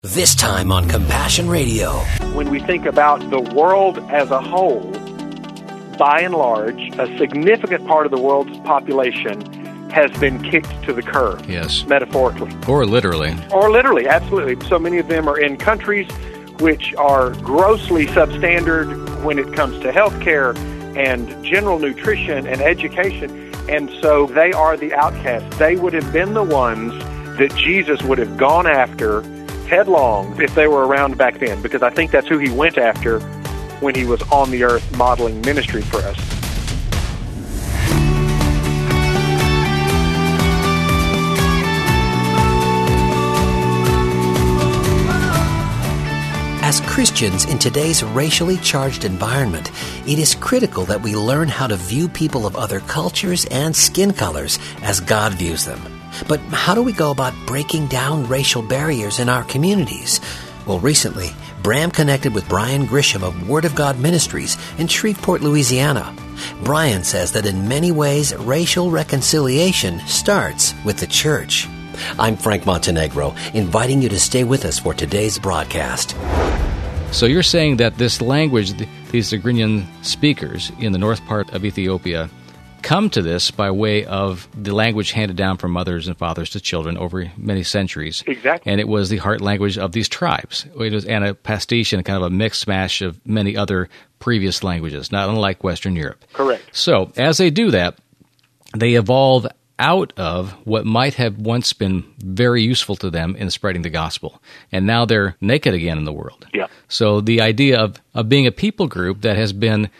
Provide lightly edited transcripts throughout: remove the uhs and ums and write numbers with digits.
This time on Compassion Radio. When we think about the world as a whole, by and large, a significant part of the world's population has been kicked to the curb. Yes. Metaphorically. Or literally. Or literally, absolutely. So many of them are in countries which are grossly substandard when it comes to health care and general nutrition and education. And so they are the outcasts. They would have been the ones that Jesus would have gone after headlong if they were around back then, because I think that's who he went after when he was on the earth modeling ministry for us. As Christians in today's racially charged environment, it is critical that we learn how to view people of other cultures and skin colors as God views them. But how do we go about breaking down racial barriers in our communities? Well, recently, Bram connected with Brian Grisham of Word of God Ministries in Shreveport, Louisiana. Brian says that in many ways, racial reconciliation starts with the church. I'm Frank Montenegro, inviting you to stay with us for today's broadcast. So you're saying that this language, these Tigrinya speakers in the north part of Ethiopia, come to this by way of the language handed down from mothers and fathers to children over many centuries. Exactly. And it was the heart language of these tribes. It was and a pastiche and kind of a mix mash of many other previous languages, not unlike Western Europe. Correct. So as they do that, they evolve out of what might have once been very useful to them in spreading the gospel. And now they're naked again in the world. Yeah. So the idea of being a people group that has been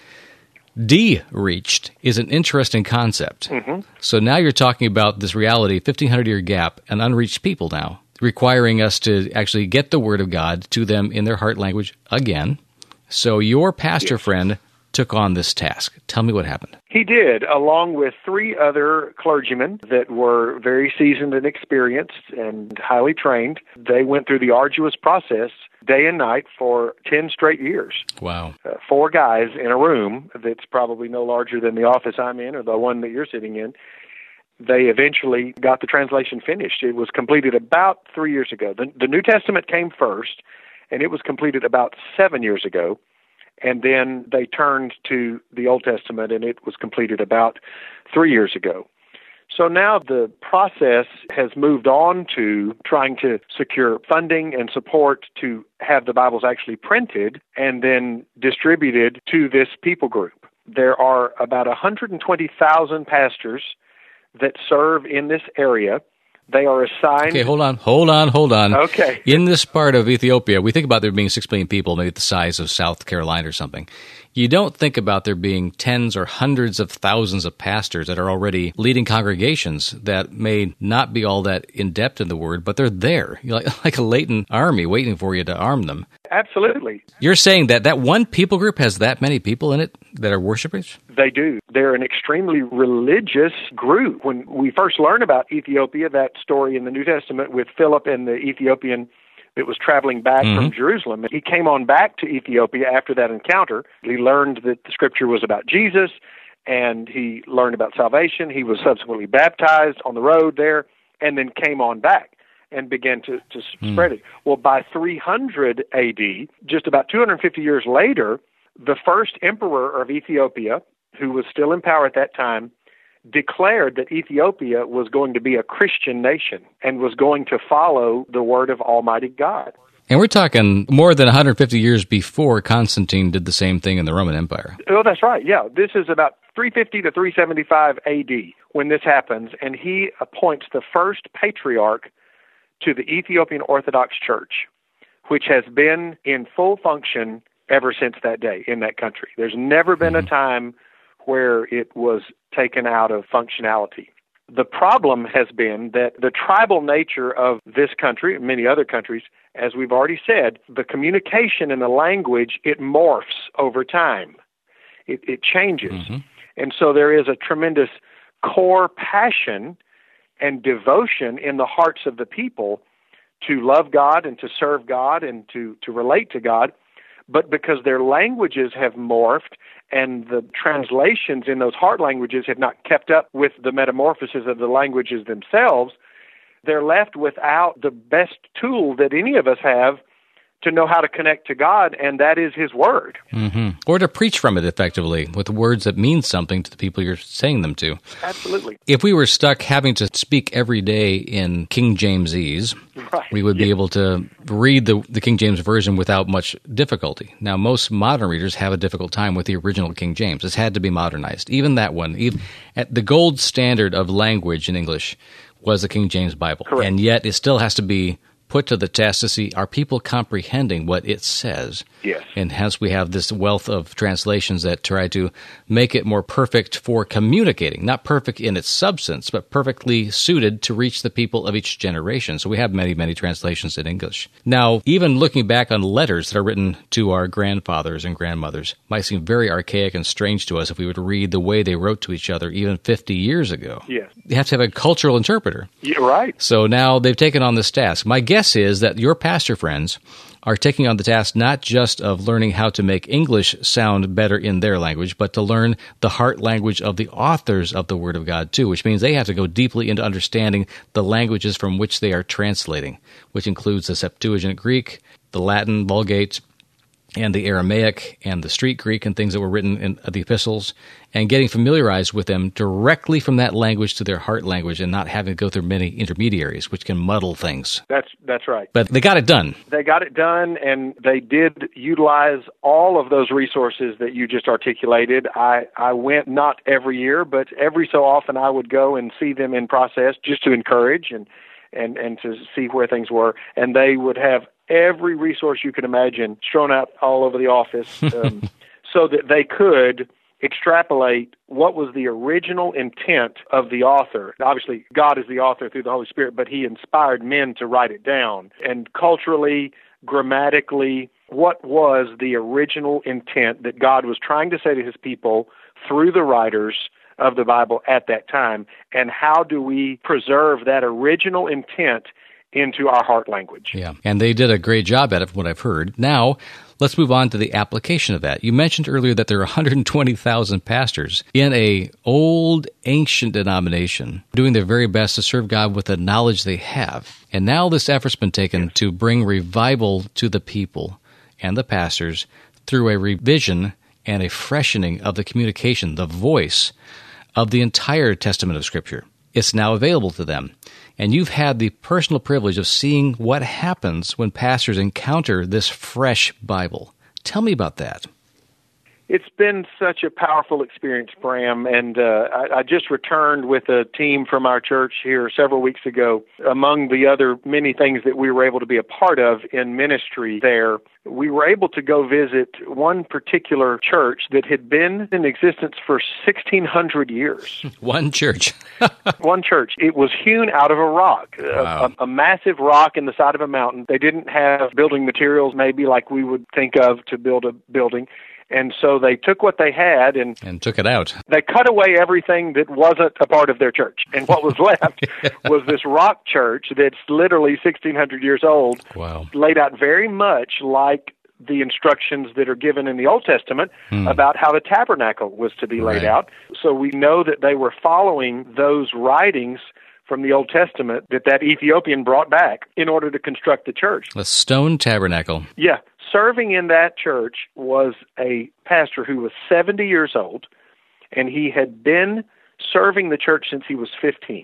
de-reached is an interesting concept. Mm-hmm. So now you're talking about this reality, 1,500-year gap, an unreached people now, requiring us to actually get the Word of God to them in their heart language again. So your pastor friend took on this task. Tell me what happened. He did, along with 3 other clergymen that were very seasoned and experienced and highly trained. They went through the arduous process day and night for 10 straight years. Wow. 4 guys in a room that's probably no larger than the office I'm in or the one that you're sitting in. They eventually got the translation finished. It was completed about 3 years ago. The New Testament came first, and it was completed about 7 years ago. And then they turned to the Old Testament, and it was completed about 3 years ago. So now the process has moved on to trying to secure funding and support to have the Bibles actually printed and then distributed to this people group. There are about 120,000 pastors that serve in this area. They are assigned... Okay, hold on. Okay. In this part of Ethiopia, we think about there being 6 million people, maybe the size of South Carolina or something. You don't think about there being tens or hundreds of thousands of pastors that are already leading congregations that may not be all that in-depth in the Word, but they're there, like a latent army waiting for you to arm them. Absolutely. You're saying that one people group has that many people in it that are worshipers? They do. They're an extremely religious group. When we first learn about Ethiopia, that story in the New Testament with Philip and the Ethiopian that was traveling back from Jerusalem, he came on back to Ethiopia after that encounter. He learned that the scripture was about Jesus, and he learned about salvation. He was subsequently baptized on the road there, and then came on back and began to spread it. Well, by 300 A.D., just about 250 years later, the first emperor of Ethiopia, who was still in power at that time, declared that Ethiopia was going to be a Christian nation and was going to follow the word of Almighty God. And we're talking more than 150 years before Constantine did the same thing in the Roman Empire. Oh, that's right, yeah. This is about 350 to 375 A.D. when this happens, and he appoints the first patriarch to the Ethiopian Orthodox Church, which has been in full function ever since that day in that country. There's never been a time where it was taken out of functionality. The problem has been that the tribal nature of this country and many other countries, as we've already said, the communication and the language, it morphs over time. It changes. And so there is a tremendous core passion and devotion in the hearts of the people to love God and to serve God and to relate to God. But because their languages have morphed and the translations in those heart languages have not kept up with the metamorphosis of the languages themselves, they're left without the best tool that any of us have to know how to connect to God, and that is His Word. Mm-hmm. Or to preach from it effectively with words that mean something to the people you're saying them to. Absolutely. If we were stuck having to speak every day in King Jamesese, we would be able to read the King James Version without much difficulty. Now, most modern readers have a difficult time with the original King James. It's had to be modernized. Even that one, at the gold standard of language in English was the King James Bible. Correct. And yet it still has to be put to the test to see, are people comprehending what it says? Yes. And hence we have this wealth of translations that try to make it more perfect for communicating, not perfect in its substance, but perfectly suited to reach the people of each generation. So we have many, many translations in English. Now, even looking back on letters that are written to our grandfathers and grandmothers might seem very archaic and strange to us if we would read the way they wrote to each other even 50 years ago. Yes. You have to have a cultural interpreter. Yeah, right. So now they've taken on this task. My guess is that your pastor friends are taking on the task not just of learning how to make English sound better in their language, but to learn the heart language of the authors of the Word of God too, which means they have to go deeply into understanding the languages from which they are translating, which includes the Septuagint Greek, the Latin Vulgate, and the Aramaic and the Street Greek and things that were written in the epistles, and getting familiarized with them directly from that language to their heart language and not having to go through many intermediaries, which can muddle things. That's right. But they got it done. They got it done, and they did utilize all of those resources that you just articulated. I went not every year, but every so often I would go and see them in process just to encourage and to see where things were. And they would have every resource you could imagine strewn out all over the office so that they could extrapolate what was the original intent of the author. Obviously, God is the author through the Holy Spirit, but He inspired men to write it down. And culturally, grammatically, what was the original intent that God was trying to say to His people through the writers of the Bible at that time, and how do we preserve that original intent into our heart language? Yeah, and they did a great job at it from what I've heard. Now, let's move on to the application of that. You mentioned earlier that there are 120,000 pastors in a old, ancient denomination doing their very best to serve God with the knowledge they have. And now this effort's been taken to bring revival to the people and the pastors through a revision and a freshening of the communication, the voice of the entire Testament of Scripture. It's now available to them. And you've had the personal privilege of seeing what happens when pastors encounter this fresh Bible. Tell me about that. It's been such a powerful experience, Bram, and I just returned with a team from our church here several weeks ago. Among the other many things that we were able to be a part of in ministry there, we were able to go visit one particular church that had been in existence for 1,600 years. One church. One church. It was hewn out of a rock, Wow. a massive rock in the side of a mountain. They didn't have building materials maybe like we would think of to build a building. And so they took what they had and took it out. They cut away everything that wasn't a part of their church. And what was left was this rock church that's literally 1,600 years old, Wow. laid out very much like the instructions that are given in the Old Testament about how the tabernacle was to be laid Right. out. So we know that they were following those writings from the Old Testament that Ethiopian brought back in order to construct the church. A stone tabernacle. Yeah. Serving in that church was a pastor who was 70 years old, and he had been serving the church since he was 15.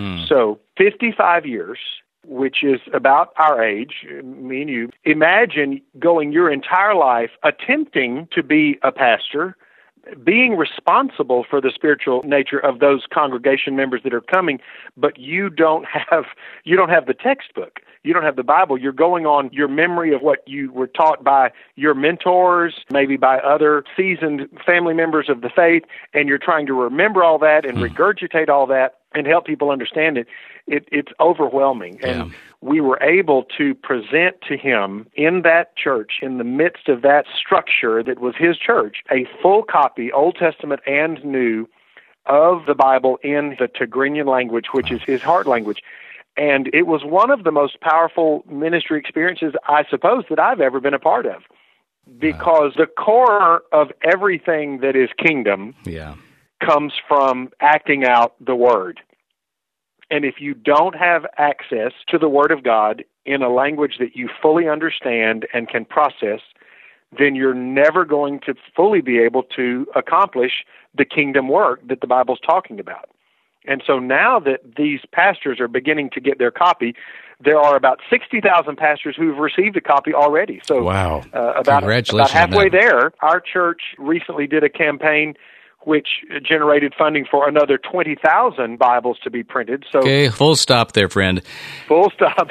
So 55 years, which is about our age, me and you. Imagine going your entire life attempting to be a pastor, being responsible for the spiritual nature of those congregation members that are coming, but you don't have the textbook. You don't have the Bible. You're going on your memory of what you were taught by your mentors, maybe by other seasoned family members of the faith, and you're trying to remember all that and regurgitate all that and help people understand it. It's overwhelming. Yeah. And we were able to present to him in that church, in the midst of that structure that was his church, a full copy, Old Testament and New, of the Bible in the Tigrinya language, which is his heart language. And it was one of the most powerful ministry experiences, I suppose, that I've ever been a part of. Because the core of everything that is kingdom Yeah. comes from acting out the word. And if you don't have access to the Word of God in a language that you fully understand and can process, then you're never going to fully be able to accomplish the kingdom work that the Bible's talking about. And so now that these pastors are beginning to get their copy, there are about 60,000 pastors who've received a copy already. So wow. About halfway there. Our church recently did a campaign which generated funding for another 20,000 Bibles to be printed. So, okay, full stop there, friend. Full stop.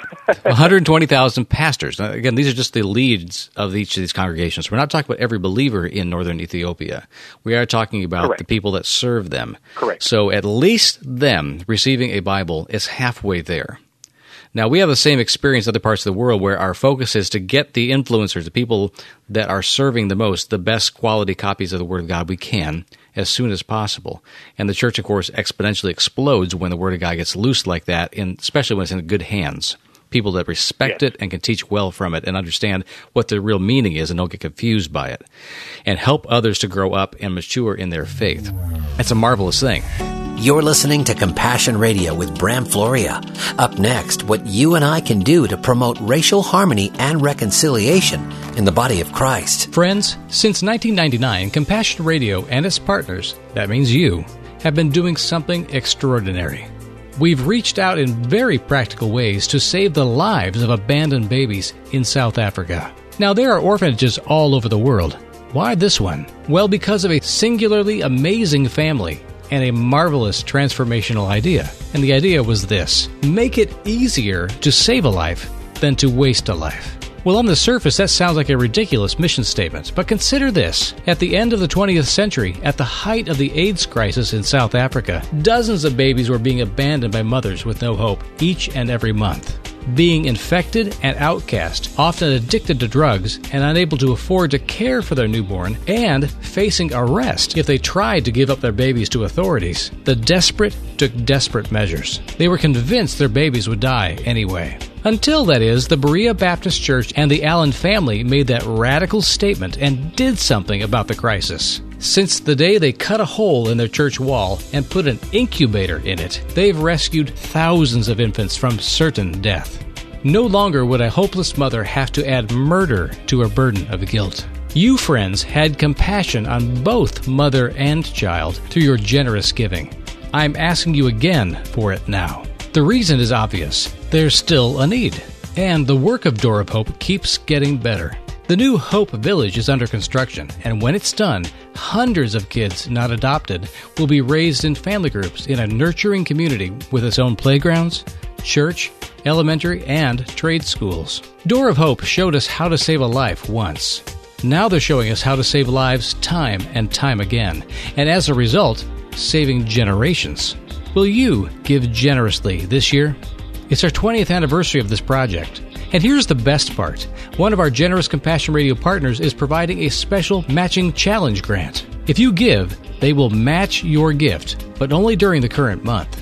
120,000 pastors. Now, again, these are just the leads of each of these congregations. We're not talking about every believer in northern Ethiopia. We are talking about Correct. the people that serve them. Correct. So at least them receiving a Bible is halfway there. Now, we have the same experience in other parts of the world where our focus is to get the influencers, the people that are serving the most, the best quality copies of the Word of God we can as soon as possible. And the church, of course, exponentially explodes when the Word of God gets loose like that, especially when it's in good hands. People that respect it and can teach well from it and understand what the real meaning is and don't get confused by it. And help others to grow up and mature in their faith. That's a marvelous thing. You're listening to Compassion Radio with Bram Floria. Up next, what you and I can do to promote racial harmony and reconciliation in the body of Christ. Friends, since 1999, Compassion Radio and its partners, that means you, have been doing something extraordinary. We've reached out in very practical ways to save the lives of abandoned babies in South Africa. Now, there are orphanages all over the world. Why this one? Well, because of a singularly amazing family and a marvelous transformational idea. And the idea was this: make it easier to save a life than to waste a life. Well, on the surface, that sounds like a ridiculous mission statement, but consider this. At the end of the 20th century, at the height of the AIDS crisis in South Africa, dozens of babies were being abandoned by mothers with no hope each and every month. Being infected and outcast, often addicted to drugs and unable to afford to care for their newborn, and facing arrest if they tried to give up their babies to authorities, the desperate took desperate measures. They were convinced their babies would die anyway. Until, that is, the Berea Baptist Church and the Allen family made that radical statement and did something about the crisis. Since the day they cut a hole in their church wall and put an incubator in it, they've rescued thousands of infants from certain death. No longer would a hopeless mother have to add murder to her burden of guilt. You, friends, had compassion on both mother and child through your generous giving. I'm asking you again for it now. The reason is obvious. There's still a need. And the work of Door of Hope keeps getting better. The new Hope Village is under construction, and when it's done, hundreds of kids not adopted will be raised in family groups in a nurturing community with its own playgrounds, church, elementary, and trade schools. Door of Hope showed us how to save a life once. Now they're showing us how to save lives time and time again, and as a result, saving generations. Will you give generously this year? It's our 20th anniversary of this project. And here's the best part. One of our generous Compassion Radio partners is providing a special matching challenge grant. If you give, they will match your gift, but only during the current month.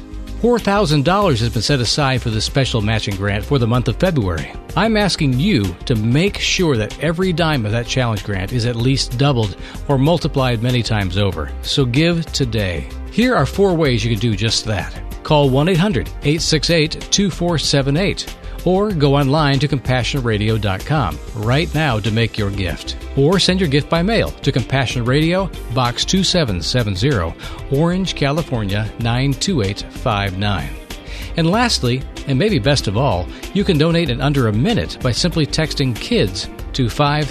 $4,000 has been set aside for this special matching grant for the month of February. I'm asking you to make sure that every dime of that challenge grant is at least doubled or multiplied many times over. So give today. Here are 4 ways you can do just that. Call 1-800-868-2478 or go online to CompassionRadio.com right now to make your gift. Or send your gift by mail to Compassion Radio, Box 2770, Orange, California 92859. And lastly, and maybe best of all, you can donate in under a minute by simply texting KIDS to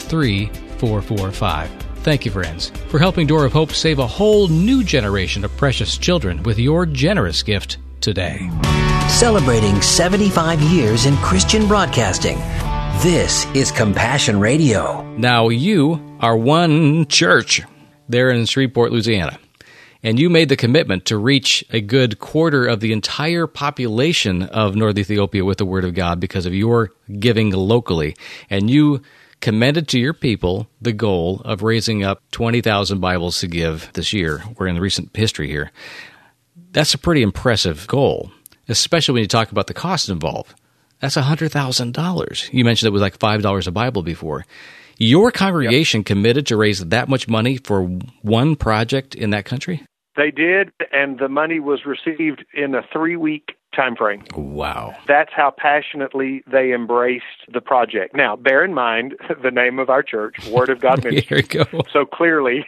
53445. Thank you, friends, for helping Door of Hope save a whole new generation of precious children with your generous gift today. Celebrating 75 years in Christian broadcasting. This is Compassion Radio. Now, you are one church there in Shreveport, Louisiana, and you made the commitment to reach a good quarter of the entire population of North Ethiopia with the Word of God because of your giving locally, and you commended to your people the goal of raising up 20,000 Bibles to give this year. We're in the recent history here. That's a pretty impressive goal, especially when you talk about the cost involved. That's $100,000. You mentioned it was like $5 a Bible before. Your congregation committed to raise that much money for one project in that country? They did, and the money was received in a 3-week time frame. Wow. That's how passionately they embraced the project. Now, bear in mind the name of our church, Word of God Ministry. Here you go. So clearly,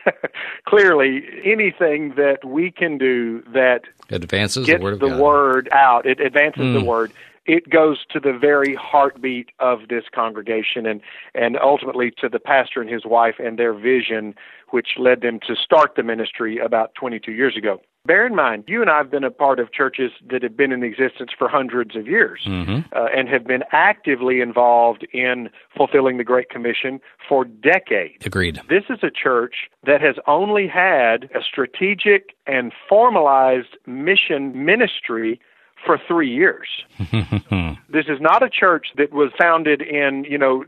anything that we can do that Advances gets the Word of the God. Word out, it advances the Word. It goes to the very heartbeat of this congregation and ultimately to the pastor and his wife and their vision, which led them to start the ministry about 22 years ago. Bear in mind, you and I have been a part of churches that have been in existence for hundreds of years and have been actively involved in fulfilling the Great Commission for decades. Agreed. This is a church that has only had a strategic and formalized mission ministry for 3 years. This is not a church that was founded in,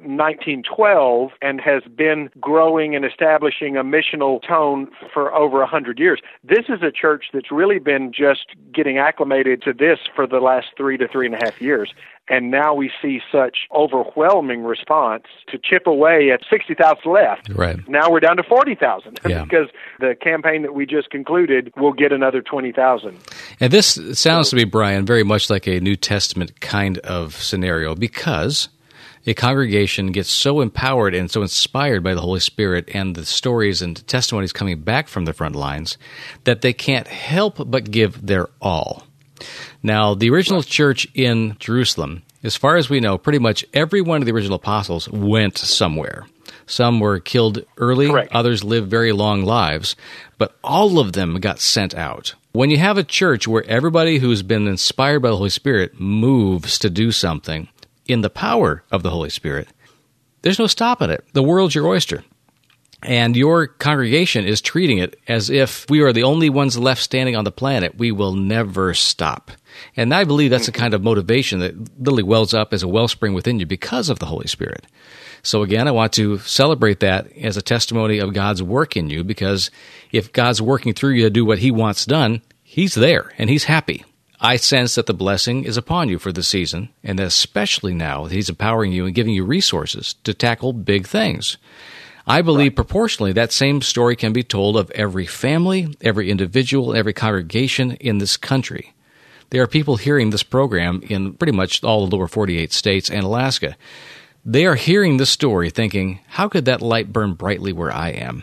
1912 and has been growing and establishing a missional tone for over 100 years. This is a church that's really been just getting acclimated to this for the last 3 to 3.5 years. And now we see such overwhelming response to chip away at 60,000 left. Right. Now we're down to 40,000 Yeah. because the campaign that we just concluded will get another 20,000. And this sounds to me, Brian, very much like a New Testament kind of scenario, because a congregation gets so empowered and so inspired by the Holy Spirit and the stories and testimonies coming back from the front lines that they can't help but give their all. Now, the original church in Jerusalem, as far as we know, pretty much every one of the original apostles went somewhere. Some were killed early, Correct. Others lived very long lives, but all of them got sent out. When you have a church where everybody who's been inspired by the Holy Spirit moves to do something in the power of the Holy Spirit, there's no stopping it. The world's your oyster. And your congregation is treating it as if we are the only ones left standing on the planet. We will never stop. And I believe that's the kind of motivation that literally wells up as a wellspring within you because of the Holy Spirit. So again, I want to celebrate that as a testimony of God's work in you, because if God's working through you to do what He wants done, He's there and He's happy. I sense that the blessing is upon you for this season, and that especially now that He's empowering you and giving you resources to tackle big things. I believe proportionally that same story can be told of every family, every individual, every congregation in this country. There are people hearing this program in pretty much all the lower 48 states and Alaska. They are hearing this story thinking, how could that light burn brightly where I am?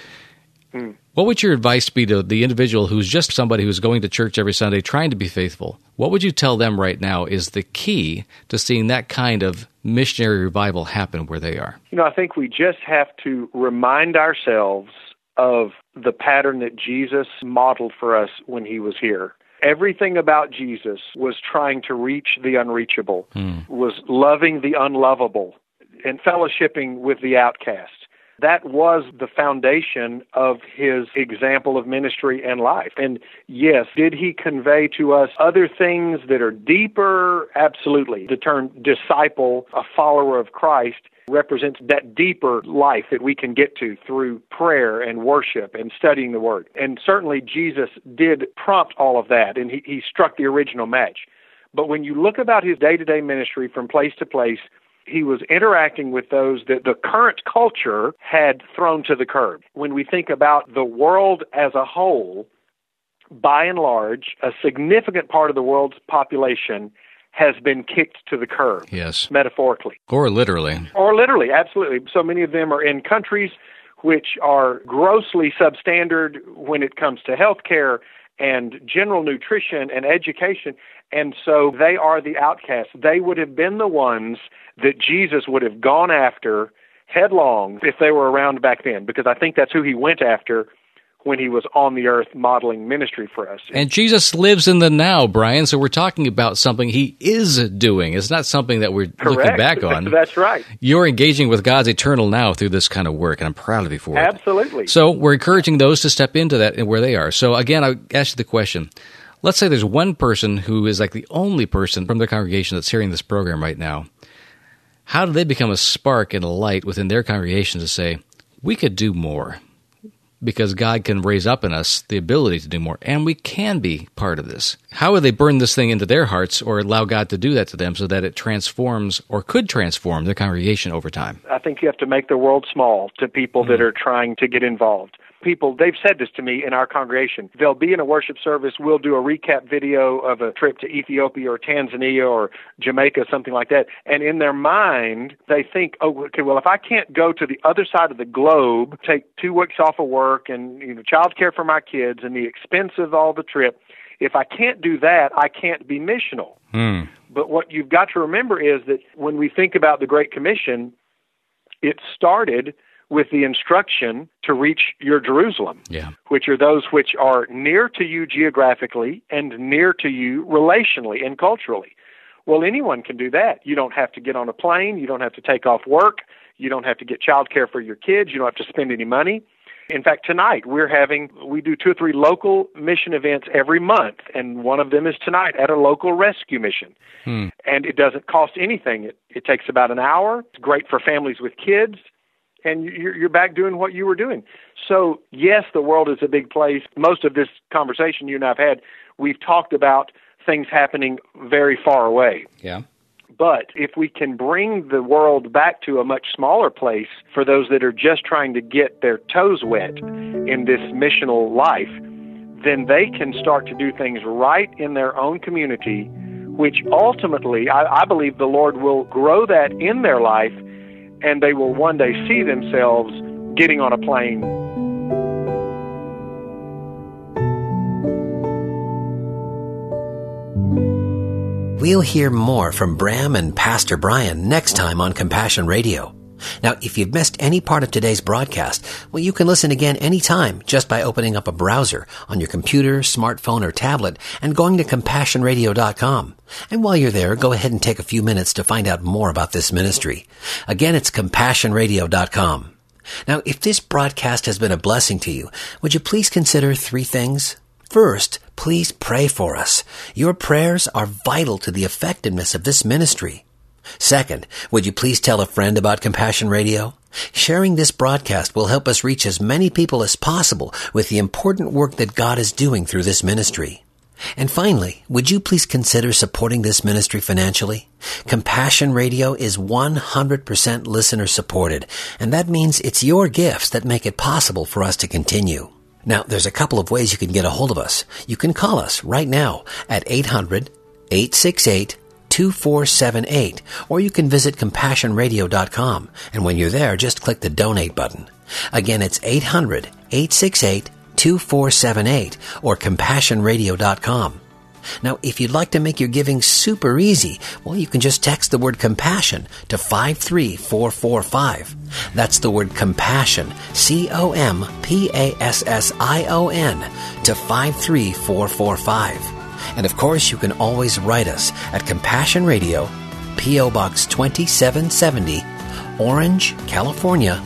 What would your advice be to the individual who's just somebody who's going to church every Sunday trying to be faithful? What would you tell them right now is the key to seeing that kind of missionary revival happen where they are? I think we just have to remind ourselves of the pattern that Jesus modeled for us when He was here. Everything about Jesus was trying to reach the unreachable, was loving the unlovable, and fellowshipping with the outcast. That was the foundation of His example of ministry and life. And yes, did He convey to us other things that are deeper? Absolutely. The term disciple, a follower of Christ, represents that deeper life that we can get to through prayer and worship and studying the Word. And certainly Jesus did prompt all of that, and he struck the original match. But when you look about His day-to-day ministry from place to place, He was interacting with those that the current culture had thrown to the curb. When we think about the world as a whole, by and large, a significant part of the world's population has been kicked to the curb. Yes. Metaphorically. Or literally. Or literally, absolutely. So many of them are in countries which are grossly substandard when it comes to health care and general nutrition and education. And so they are the outcasts. They would have been the ones that Jesus would have gone after headlong if they were around back then, because I think that's who He went after when He was on the earth modeling ministry for us. And Jesus lives in the now, Brian, so we're talking about something He is doing. It's not something that we're looking back on. That's right. You're engaging with God's eternal now through this kind of work, and I'm proud of you for it. Absolutely. So we're encouraging those to step into that and where they are. So again, I ask you the question. Let's say there's one person who is like the only person from their congregation that's hearing this program right now. How do they become a spark and a light within their congregation to say, we could do more? Because God can raise up in us the ability to do more, and we can be part of this. How would they burn this thing into their hearts or allow God to do that to them so that it transforms or could transform their congregation over time? I think you have to make the world small to people that are trying to get involved. people, they've said this to me in our congregation. They'll be in a worship service, we'll do a recap video of a trip to Ethiopia or Tanzania or Jamaica, something like that, and in their mind, they think, oh, okay, well, if I can't go to the other side of the globe, take 2 weeks off of work and child care for my kids and the expense of all the trip, if I can't do that, I can't be missional. But what you've got to remember is that when we think about the Great Commission, it started with the instruction to reach your Jerusalem, which are those which are near to you geographically and near to you relationally and culturally. Well, anyone can do that. You don't have to get on a plane. You don't have to take off work. You don't have to get child care for your kids. You don't have to spend any money. In fact, tonight we do 2 or 3 local mission events every month, and one of them is tonight at a local rescue mission. And it doesn't cost anything. It takes about an hour. It's great for families with kids, and you're back doing what you were doing. So, yes, the world is a big place. Most of this conversation you and I have had, we've talked about things happening very far away. Yeah. But if we can bring the world back to a much smaller place for those that are just trying to get their toes wet in this missional life, then they can start to do things right in their own community, which ultimately, I believe the Lord will grow that in their life, and they will one day see themselves getting on a plane. We'll hear more from Bram and Pastor Brian next time on Compassion Radio. Now, if you've missed any part of today's broadcast, well, you can listen again anytime just by opening up a browser on your computer, smartphone, or tablet and going to CompassionRadio.com. And while you're there, go ahead and take a few minutes to find out more about this ministry. Again, it's CompassionRadio.com. Now, if this broadcast has been a blessing to you, would you please consider 3 things? First, please pray for us. Your prayers are vital to the effectiveness of this ministry. Second, would you please tell a friend about Compassion Radio? Sharing this broadcast will help us reach as many people as possible with the important work that God is doing through this ministry. And finally, would you please consider supporting this ministry financially? Compassion Radio is 100% listener supported, and that means it's your gifts that make it possible for us to continue. Now, there's a couple of ways you can get a hold of us. You can call us right now at 800-868-2478, or you can visit CompassionRadio.com, and when you're there, just click the Donate button. Again, it's 800-868-2478, or CompassionRadio.com. Now, if you'd like to make your giving super easy, well, you can just text the word compassion to 53445. That's the word compassion, COMPASSION, to 53445. And of course, you can always write us at Compassion Radio, P.O. Box 2770, Orange, California,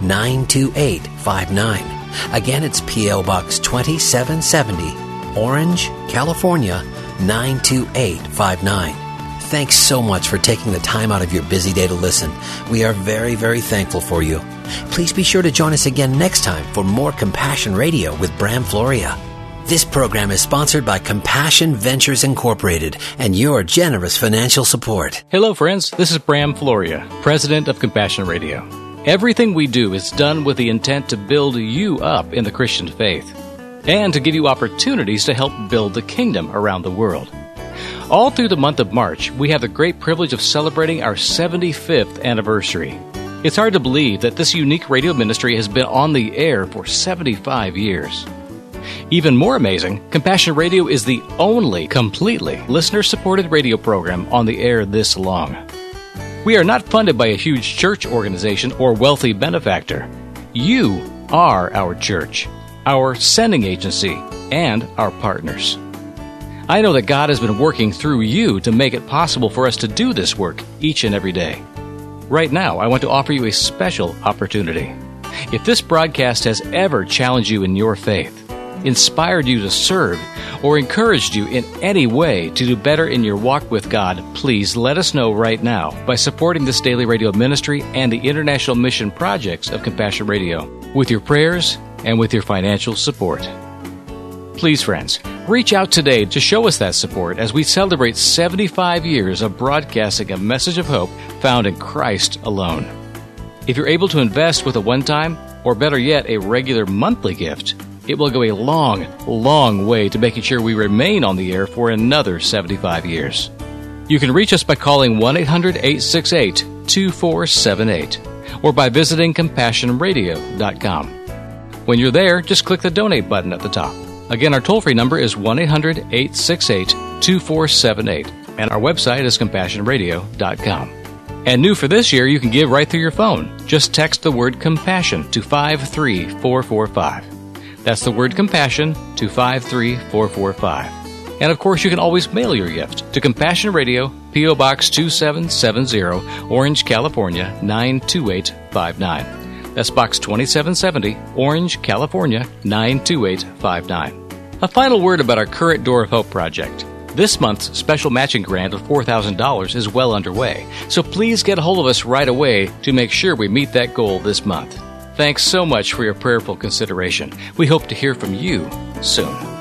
92859. Again, it's P.O. Box 2770, Orange, California, 92859. Thanks so much for taking the time out of your busy day to listen. We are very, very thankful for you. Please be sure to join us again next time for more Compassion Radio with Bram Floria. This program is sponsored by Compassion Ventures Incorporated and your generous financial support. Hello, friends. This is Bram Floria, president of Compassion Radio. Everything we do is done with the intent to build you up in the Christian faith and to give you opportunities to help build the kingdom around the world. All through the month of March, we have the great privilege of celebrating our 75th anniversary. It's hard to believe that this unique radio ministry has been on the air for 75 years. Even more amazing, Compassion Radio is the only completely listener-supported radio program on the air this long. We are not funded by a huge church organization or wealthy benefactor. You are our church, our sending agency, and our partners. I know that God has been working through you to make it possible for us to do this work each and every day. Right now, I want to offer you a special opportunity. If this broadcast has ever challenged you in your faith, inspired you to serve, or encouraged you in any way to do better in your walk with God, please let us know right now by supporting this daily radio ministry and the international mission projects of Compassion Radio with your prayers and with your financial support. Please, friends, reach out today to show us that support as we celebrate 75 years of broadcasting a message of hope found in Christ alone. If you're able to invest with a one-time or better yet, a regular monthly gift, it will go a long, long way to making sure we remain on the air for another 75 years. You can reach us by calling 1-800-868-2478 or by visiting CompassionRadio.com. When you're there, just click the donate button at the top. Again, our toll-free number is 1-800-868-2478, and our website is CompassionRadio.com. And new for this year, you can give right through your phone. Just text the word compassion to 53445. That's the word compassion to 53445. And of course, you can always mail your gift to Compassion Radio, P.O. Box 2770, Orange, California, 92859. That's Box 2770, Orange, California, 92859. A final word about our current Door of Hope project. This month's special matching grant of $4,000 is well underway, so please get a hold of us right away to make sure we meet that goal this month. Thanks so much for your prayerful consideration. We hope to hear from you soon.